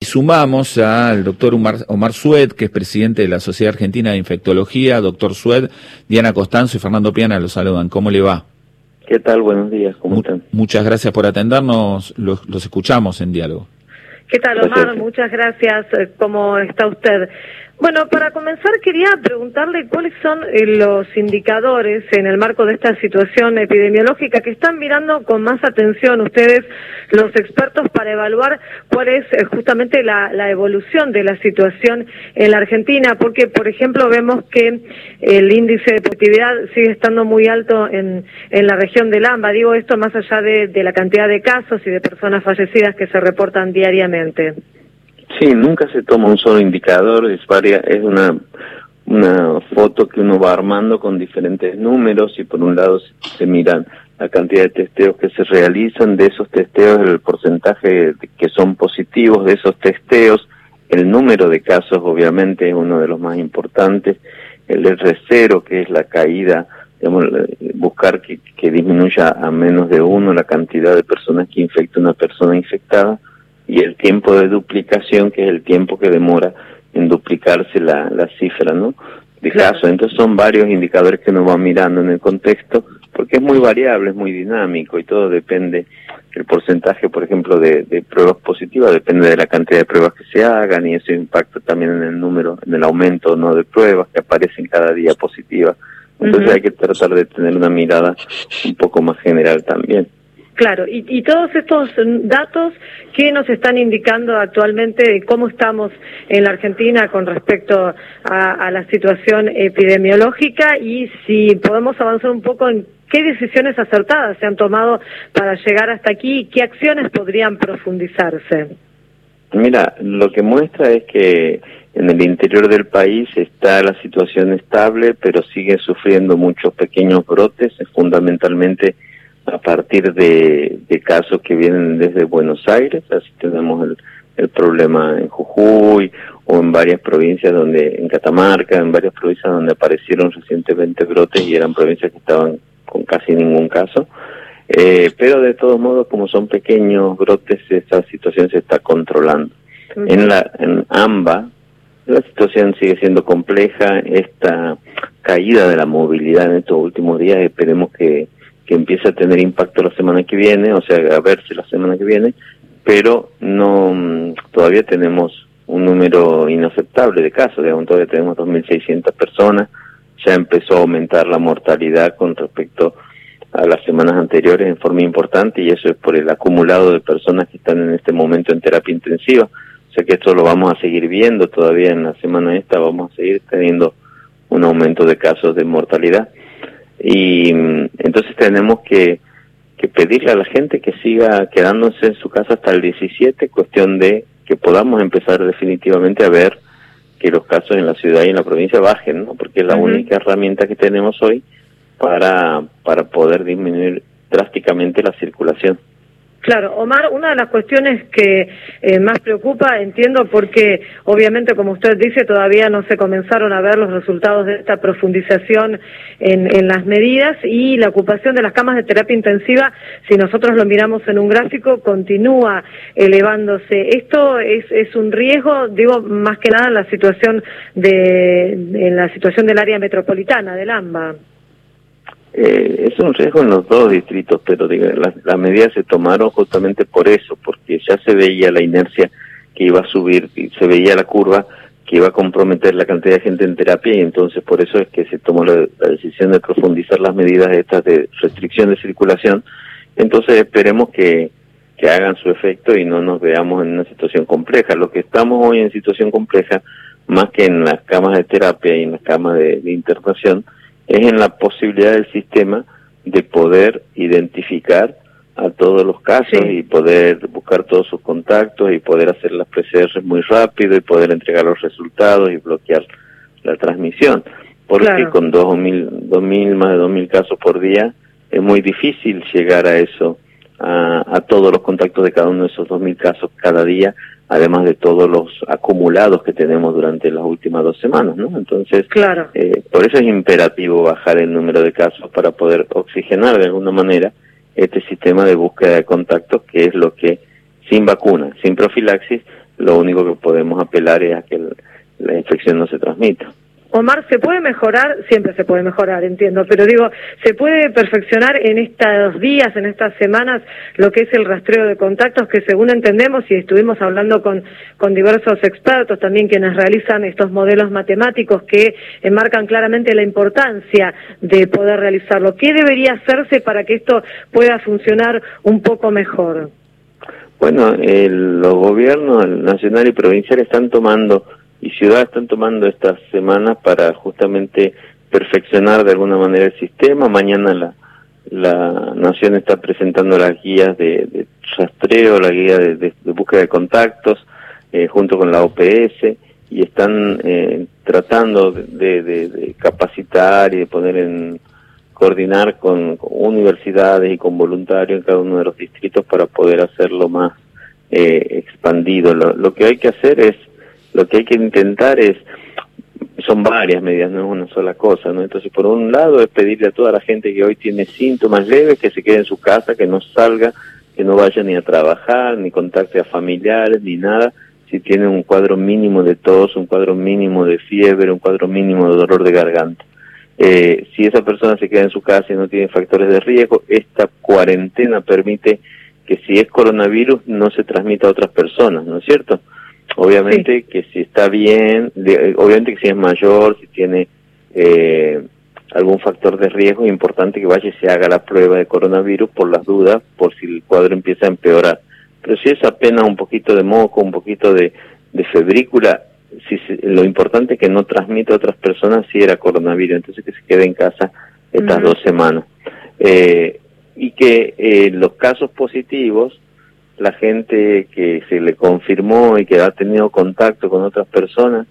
sumamos al doctor Omar Sued, que es presidente de la Sociedad Argentina de Infectología. Doctor Sued, Diana Costanzo y Fernando Piana los saludan. ¿Cómo le va? ¿Qué tal? Buenos días, ¿cómo están? Muchas gracias por atendernos, los escuchamos en diálogo. ¿Qué tal, Omar? Gracias. Muchas gracias. ¿Cómo está usted? Bueno, para comenzar quería preguntarle cuáles son los indicadores en el marco de esta situación epidemiológica que están mirando con más atención ustedes, los expertos, para evaluar cuál es justamente la evolución de la situación en la Argentina, porque, por ejemplo, vemos que el índice de positividad sigue estando muy alto en la región del AMBA. Digo esto más allá de la cantidad de casos y de personas fallecidas que se reportan diariamente. Sí, nunca se toma un solo indicador, es una foto que uno va armando con diferentes números y por un lado se miran la cantidad de testeos que se realizan, de esos testeos el porcentaje que son positivos de esos testeos, el número de casos obviamente es uno de los más importantes, el R0 que es la caída, digamos, buscar que disminuya a menos de 1 la cantidad de personas que infecta una persona infectada, y el tiempo de duplicación, que es el tiempo que demora en duplicarse la cifra, ¿no?, de casos. Entonces son varios indicadores que uno va mirando en el contexto, porque es muy variable, es muy dinámico y todo depende, el porcentaje, por ejemplo, de pruebas positivas, depende de la cantidad de pruebas que se hagan y eso impacta también en el número, en el aumento no de pruebas que aparecen cada día positivas. Entonces hay que tratar de tener una mirada un poco más general también. Claro, y todos estos datos, ¿qué nos están indicando actualmente de cómo estamos en la Argentina con respecto a la situación epidemiológica y si podemos avanzar un poco en qué decisiones acertadas se han tomado para llegar hasta aquí y qué acciones podrían profundizarse? Mira, lo que muestra es que en el interior del país está la situación estable, pero sigue sufriendo muchos pequeños brotes, fundamentalmente a partir de casos que vienen desde Buenos Aires. Así tenemos el problema en Jujuy o en varias provincias en Catamarca, en varias provincias donde aparecieron recientemente brotes y eran provincias que estaban con casi ningún caso. Pero de todos modos, como son pequeños brotes, esa situación se está controlando. En AMBA, la situación sigue siendo compleja. Esta caída de la movilidad en estos últimos días, esperemos que empiece a tener impacto la semana que viene, o sea, a verse la semana que viene, pero no, todavía tenemos un número inaceptable de casos, digamos, todavía tenemos 2.600 personas, ya empezó a aumentar la mortalidad con respecto a las semanas anteriores en forma importante, y eso es por el acumulado de personas que están en este momento en terapia intensiva, o sea que esto lo vamos a seguir viendo todavía en la semana esta, vamos a seguir teniendo un aumento de casos de mortalidad. Y entonces tenemos que pedirle a la gente que siga quedándose en su casa hasta el 17, cuestión de que podamos empezar definitivamente a ver que los casos en la ciudad y en la provincia bajen, ¿no? Porque es la única herramienta que tenemos hoy para poder disminuir drásticamente la circulación. Claro, Omar, una de las cuestiones que más preocupa, entiendo, porque obviamente, como usted dice, todavía no se comenzaron a ver los resultados de esta profundización en las medidas, y la ocupación de las camas de terapia intensiva, si nosotros lo miramos en un gráfico, continúa elevándose. Esto es un riesgo, digo, más que nada en la situación del área metropolitana, del AMBA. Es un riesgo en los dos distritos, pero las medidas se tomaron justamente por eso, porque ya se veía la inercia que iba a subir, se veía la curva que iba a comprometer la cantidad de gente en terapia, y entonces por eso es que se tomó la decisión de profundizar las medidas estas de restricción de circulación. Entonces esperemos que hagan su efecto y no nos veamos en una situación compleja. Lo que estamos hoy en situación compleja, más que en las camas de terapia y en las camas de internación, es en la posibilidad del sistema de poder identificar a todos los casos y poder buscar todos sus contactos y poder hacer las PCR muy rápido y poder entregar los resultados y bloquear la transmisión. Porque con más de 2.000 casos por día es muy difícil llegar a eso, a todos los contactos de cada uno de esos 2.000 casos cada día, además de todos los acumulados que tenemos durante las últimas 2 semanas, ¿no? Entonces, por eso es imperativo bajar el número de casos para poder oxigenar de alguna manera este sistema de búsqueda de contactos, que es lo que, sin vacuna, sin profilaxis, lo único que podemos apelar es a que la infección no se transmita. Omar, ¿se puede mejorar? Siempre se puede mejorar, entiendo, pero digo, ¿se puede perfeccionar en estos días, en estas semanas, lo que es el rastreo de contactos, que según entendemos, y estuvimos hablando con diversos expertos, también quienes realizan estos modelos matemáticos que enmarcan claramente la importancia de poder realizarlo? ¿Qué debería hacerse para que esto pueda funcionar un poco mejor? Bueno, los gobiernos nacional y provincial están tomando, y ciudades están tomando estas semanas para justamente perfeccionar de alguna manera el sistema. Mañana la Nación está presentando las guías de rastreo, la guía de búsqueda de contactos, junto con la OPS, y están tratando de capacitar y de coordinar con universidades y con voluntarios en cada uno de los distritos para poder hacerlo más expandido. Lo que hay que hacer lo que hay que intentar son varias medidas, no es una sola cosa, ¿no? Entonces, por un lado, es pedirle a toda la gente que hoy tiene síntomas leves que se quede en su casa, que no salga, que no vaya ni a trabajar, ni contacte a familiares, ni nada. Si tiene un cuadro mínimo de tos, un cuadro mínimo de fiebre, un cuadro mínimo de dolor de garganta. Si esa persona se queda en su casa y no tiene factores de riesgo, esta cuarentena permite que si es coronavirus no se transmita a otras personas, ¿no es cierto? Obviamente que si está bien, obviamente que si es mayor, si tiene algún factor de riesgo, es importante que vaya y se haga la prueba de coronavirus por las dudas, por si el cuadro empieza a empeorar. Pero si es apenas un poquito de moco, un poquito de febrícula, lo importante es que no transmita a otras personas si era coronavirus, entonces que se quede en casa estas 2 semanas. Y que los casos positivos, la gente que se le confirmó y que ha tenido contacto con otras personas,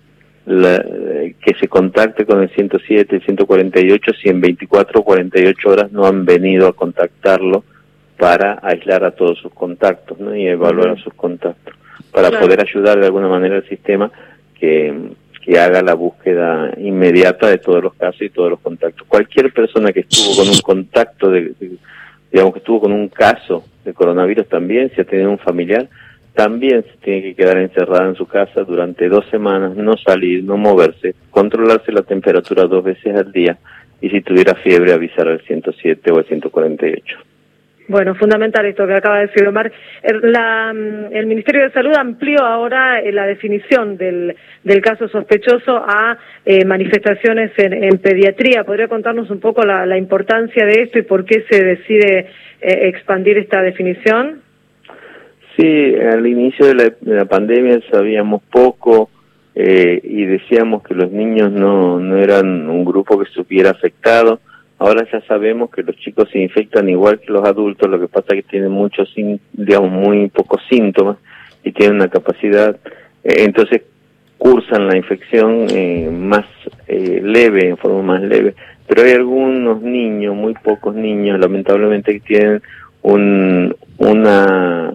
que se contacte con el 107, el 148, si en 24 o 48 horas no han venido a contactarlo, para aislar a todos sus contactos, ¿no? Y evaluar a sus contactos, para poder ayudar de alguna manera al sistema que haga la búsqueda inmediata de todos los casos y todos los contactos. Cualquier persona que estuvo con un contacto digamos que estuvo con un caso de coronavirus también, si ha tenido un familiar, también se tiene que quedar encerrada en su casa durante 2 semanas, no salir, no moverse, controlarse la temperatura 2 veces al día, y si tuviera fiebre avisar al 107 o al 148. Bueno, fundamental esto que acaba de decir Omar. El Ministerio de Salud amplió ahora la definición del caso sospechoso a manifestaciones en pediatría. ¿Podría contarnos un poco la importancia de esto y por qué se decide expandir esta definición? Sí, al inicio de la pandemia sabíamos poco y decíamos que los niños no eran un grupo que estuviera afectado. Ahora ya sabemos que los chicos se infectan igual que los adultos, lo que pasa es que tienen muy pocos síntomas y tienen una capacidad, entonces cursan la infección más leve, en forma más leve, pero hay algunos niños, muy pocos niños, lamentablemente, que tienen una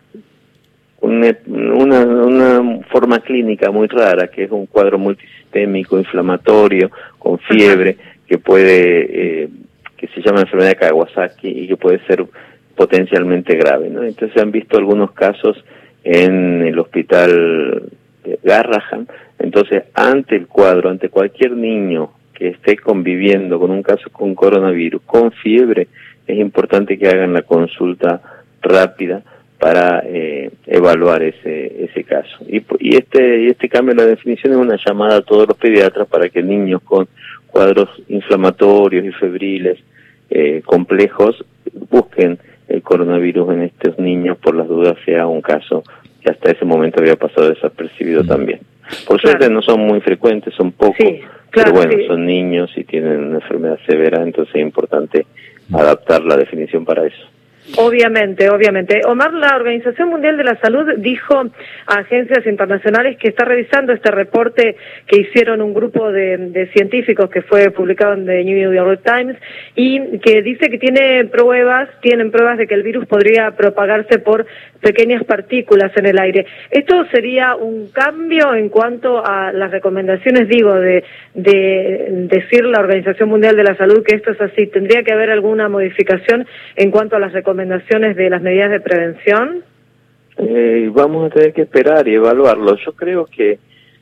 forma clínica muy rara, que es un cuadro multisistémico, inflamatorio, con fiebre, que que se llama enfermedad de Kawasaki y que puede ser potencialmente grave, ¿no? Entonces han visto algunos casos en el hospital de Garrahan. Entonces, ante cualquier niño que esté conviviendo con un caso con coronavirus, con fiebre, es importante que hagan la consulta rápida para evaluar ese caso. Y este cambio en la definición es una llamada a todos los pediatras para que niños con cuadros inflamatorios y febriles complejos busquen el coronavirus en estos niños, por las dudas sea un caso que hasta ese momento había pasado desapercibido también. Por suerte no son muy frecuentes, son pocos, pero bueno, son niños y tienen una enfermedad severa, entonces es importante adaptar la definición para eso. Obviamente. Omar, la Organización Mundial de la Salud dijo a agencias internacionales que está revisando este reporte que hicieron un grupo de científicos que fue publicado en The New York Times y que dice que tienen pruebas de que el virus podría propagarse por pequeñas partículas en el aire. ¿Esto sería un cambio en cuanto a las recomendaciones, de decir la Organización Mundial de la Salud que esto es así? ¿Tendría que haber alguna modificación en cuanto a las recomendaciones de las medidas de prevención? Vamos a tener que esperar y evaluarlo. Yo creo que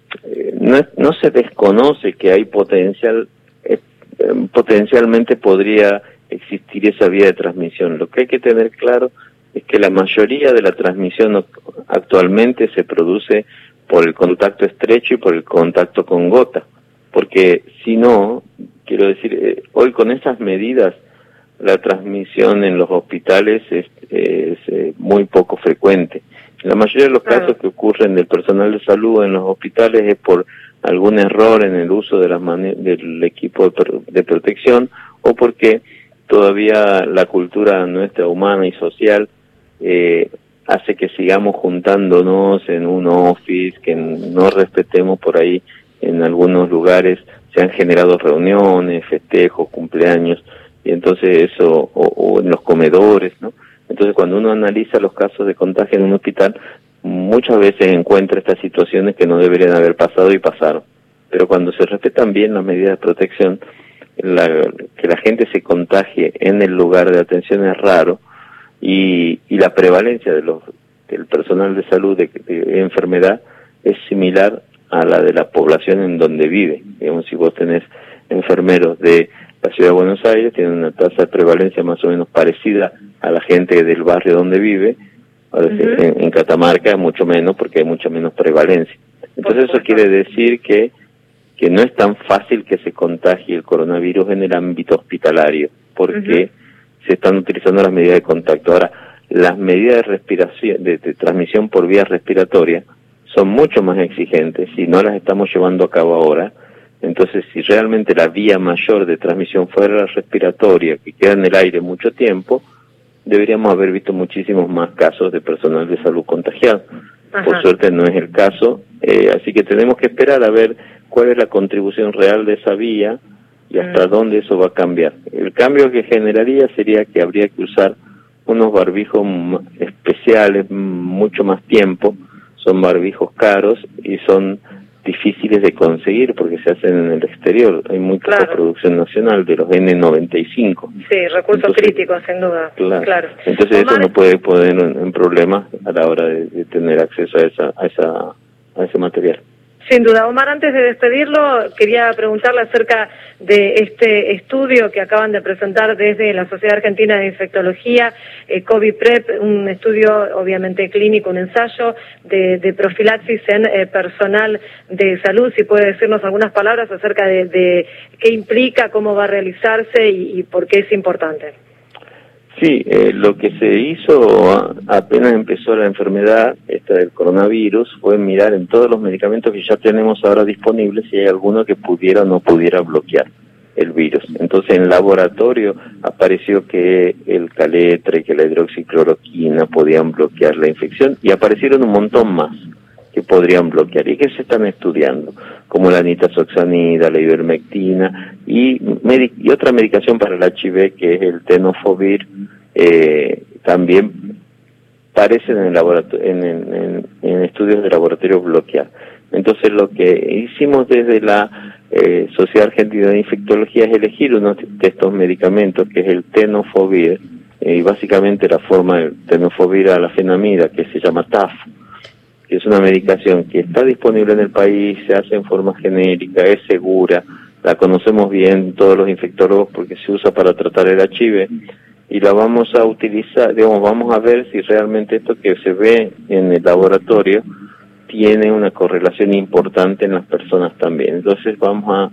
no se desconoce que hay potencialmente podría existir esa vía de transmisión. Lo que hay que tener claro es que la mayoría de la transmisión actualmente se produce por el contacto estrecho y por el contacto con gota, porque si no, quiero decir, hoy con esas medidas la transmisión en los hospitales es muy poco frecuente. La mayoría de los casos que ocurren del personal de salud en los hospitales es por algún error en el uso de del equipo de protección, o porque todavía la cultura nuestra humana y social hace que sigamos juntándonos en un office, que no respetemos por ahí en algunos lugares. Se han generado reuniones, festejos, cumpleaños, y entonces eso, o en los comedores, ¿no? Entonces cuando uno analiza los casos de contagio en un hospital, muchas veces encuentra estas situaciones que no deberían haber pasado y pasaron. Pero cuando se respetan bien las medidas de protección, que la gente se contagie en el lugar de atención es raro, y la prevalencia del personal de salud de enfermedad es similar a la de la población en donde vive. Digamos, si vos tenés enfermeros de la ciudad de Buenos Aires, tienen una tasa de prevalencia más o menos parecida a la gente del barrio donde vive. Ahora en Catamarca mucho menos, porque hay mucha menos prevalencia. Entonces eso quiere decir que no es tan fácil que se contagie el coronavirus en el ámbito hospitalario, porque se están utilizando las medidas de contacto. Ahora, las medidas de respiración, de transmisión por vía respiratoria, son mucho más exigentes y no las estamos llevando a cabo ahora. Entonces, si realmente la vía mayor de transmisión fuera la respiratoria, que queda en el aire mucho tiempo, deberíamos haber visto muchísimos más casos de personal de salud contagiado. Por suerte no es el caso, así que tenemos que esperar a ver cuál es la contribución real de esa vía y hasta dónde eso va a cambiar. El cambio que generaría sería que habría que usar unos barbijos especiales mucho más tiempo. Son barbijos caros y son difíciles de conseguir porque se hacen en el exterior. Hay muy poca producción nacional de los N95. Sí, recursos críticos, sin duda. Claro. Entonces Omar, eso no puede poner en problemas a la hora de tener acceso a ese material. Sin duda. Omar, antes de despedirlo, quería preguntarle acerca de este estudio que acaban de presentar desde la Sociedad Argentina de Infectología, COVID-PrEP, un estudio obviamente clínico, un ensayo de profilaxis en personal de salud. Si puede decirnos algunas palabras acerca de qué implica, cómo va a realizarse y por qué es importante. Sí, lo que se hizo apenas empezó la enfermedad esta del coronavirus fue mirar en todos los medicamentos que ya tenemos ahora disponibles si hay alguno que pudiera o no pudiera bloquear el virus. Entonces en laboratorio apareció que el caletre, que la hidroxicloroquina podían bloquear la infección y aparecieron un montón más que podrían bloquear y que se están estudiando, como la nitazoxanida, la ivermectina y otra medicación para el HIV que es el tenofovir, también parecen en estudios de laboratorio bloquear. Entonces lo que hicimos desde la Sociedad Argentina de Infectología es elegir uno de estos medicamentos que es el tenofovir, y básicamente la forma del tenofovir a la fenamida, que se llama TAF, que es una medicación que está disponible en el país, se hace en forma genérica, es segura, la conocemos bien todos los infectólogos porque se usa para tratar el HIV, y la vamos a utilizar, digamos, vamos a ver si realmente esto que se ve en el laboratorio tiene una correlación importante en las personas también. Entonces vamos a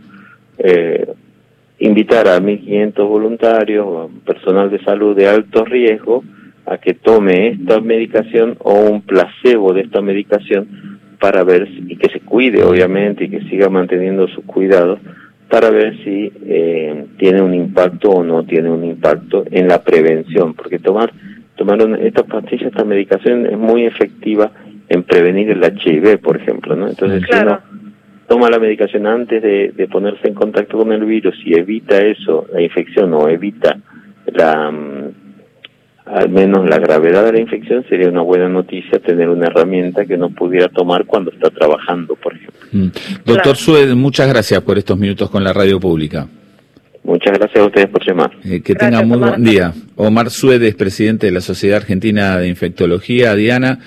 invitar a 1.500 voluntarios, personal de salud de alto riesgo, a que tome esta medicación o un placebo de esta medicación para ver y que se cuide obviamente y que siga manteniendo sus cuidados para ver si tiene un impacto o no tiene un impacto en la prevención, porque tomar estas pastillas, esta medicación es muy efectiva en prevenir el HIV, por ejemplo, ¿no? Entonces si uno toma la medicación antes de ponerse en contacto con el virus y evita eso, la infección, o evita al menos la gravedad de la infección, sería una buena noticia tener una herramienta que uno pudiera tomar cuando está trabajando, por ejemplo. Doctor Sued, muchas gracias por estos minutos con la radio pública. Muchas gracias a ustedes por llamar. Que tengan muy buen día. Omar Sued es presidente de la Sociedad Argentina de Infectología. Diana.